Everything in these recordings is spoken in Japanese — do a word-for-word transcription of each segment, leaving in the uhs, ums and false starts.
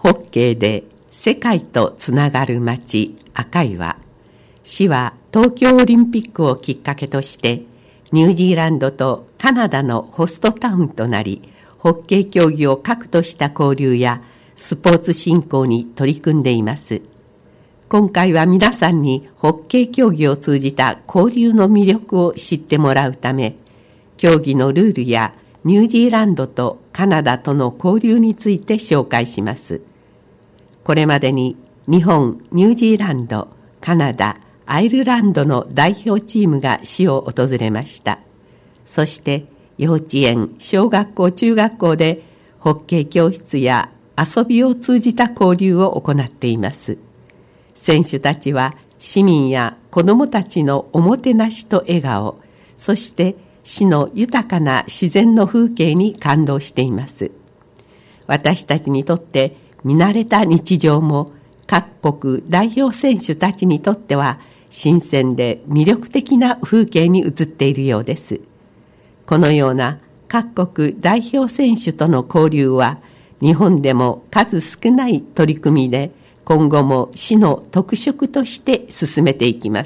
ホッケーで世界とつながる街赤岩。市は東京オリンピックをきっかけとしてニュージーランドとカナダのホストタウンとなり、ホッケー競技を核とした交流やスポーツ振興に取り組んでいます。今回は皆さんにホッケー競技を通じた交流の魅力を知ってもらうため、競技のルールやニュージーランドとカナダとの交流について紹介します。これまでに日本、ニュージーランド、カナダ、アイルランドの代表チームが市を訪れました。そして幼稚園、小学校、中学校でホッケー教室や遊びを通じた交流を行っています。選手たちは市民や子どもたちのおもてなしと笑顔、そして市の豊かな自然の風景に感動しています。私たちにとって見慣れた日常も各国代表選手たちにとっては新鮮で魅力的な風景に映っているようです。このような各国代表選手との交流は日本でも数少ない取り組みで、今後も市の特色として進めていきます。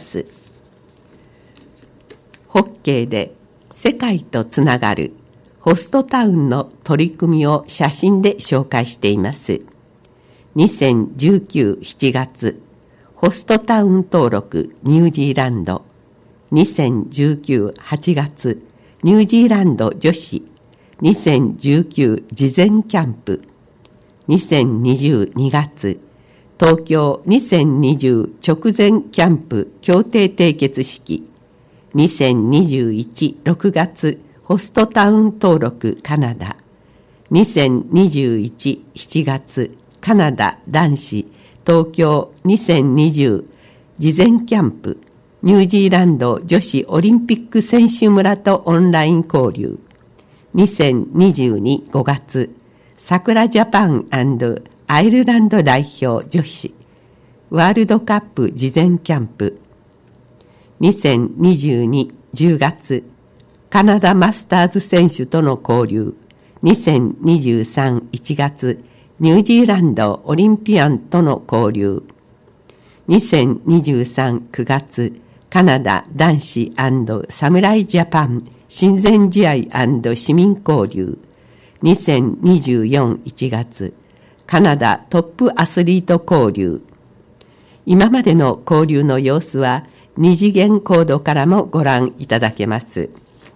ホッケーで世界とつながるホストタウンの取り組みを写真で紹介しています。にせんじゅうきゅうしちがつホストタウン登録ニュージーランド、にせんじゅうきゅうはちがつニュージーランド女子、にせんじゅうきゅう事前キャンプ、にせんにじゅうにがつ東京にせんにじゅう直前キャンプ協定締結式、にせんにじゅういちろくがつホストタウン登録カナダ、にせんにじゅういちしちがつカナダ男子東京にせんにじゅう事前キャンプニュージーランド女子オリンピック選手村とオンライン交流、にせんにじゅうにごがつ桜ジャパン&アイルランド代表女子ワールドカップ事前キャンプ、にせんにじゅうにじゅうがつカナダマスターズ選手との交流、にせんにじゅうさんいちがつニュージーランドオリンピアンとの交流、にせんにじゅうさんくがつカナダ男子&サムライジャパン親善試合&市民交流、にせんにじゅうよんいちがつカナダトップアスリート交流。今までの交流の様子は二次元コードからもご覧いただけます。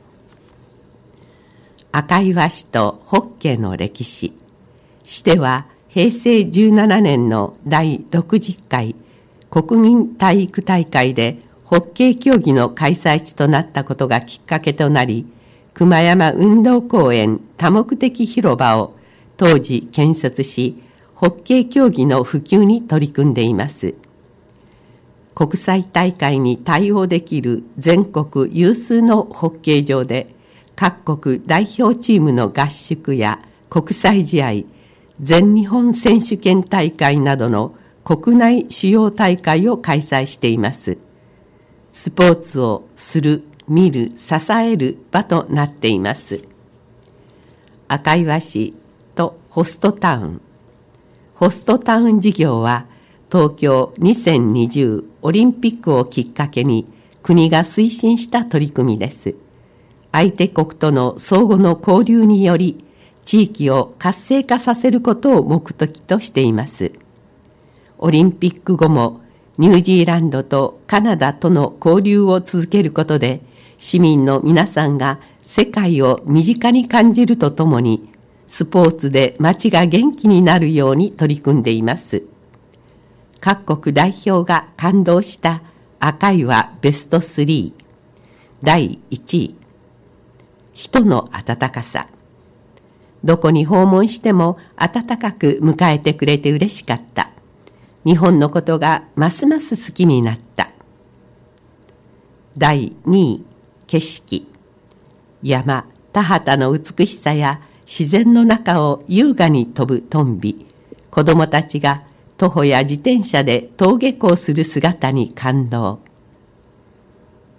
赤岩市とホッケーの歴史。市ではへいせいじゅうななねんのだいろくじゅっかい国民体育大会でホッケー競技の開催地となったことがきっかけとなり、熊山運動公園多目的広場を当時建設し、ホッケー競技の普及に取り組んでいます。国際大会に対応できる全国有数のホッケー場で、各国代表チームの合宿や国際試合、全日本選手権大会などの国内主要大会を開催しています。スポーツをする、見る、支える場となっています。赤岩市とホストタウン。ホストタウン事業は東京にせんにじゅうオリンピックをきっかけに国が推進した取り組みです。相手国との相互の交流により地域を活性化させることを目的としています。オリンピック後もニュージーランドとカナダとの交流を続けることで市民の皆さんが世界を身近に感じるとともにスポーツで街が元気になるように取り組んでいます。各国代表が感動した赤岩ベストスリー。だいいちい、人の温かさ。どこに訪問しても温かく迎えてくれて嬉しかった。日本のことがますます好きになった。だいにい、景色。山、田畑の美しさや自然の中を優雅に飛ぶトンビ、子どもたちが徒歩や自転車で登下校する姿に感動。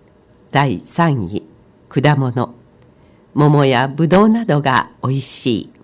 だいさんい、果物。桃やぶどうなどがおいしい。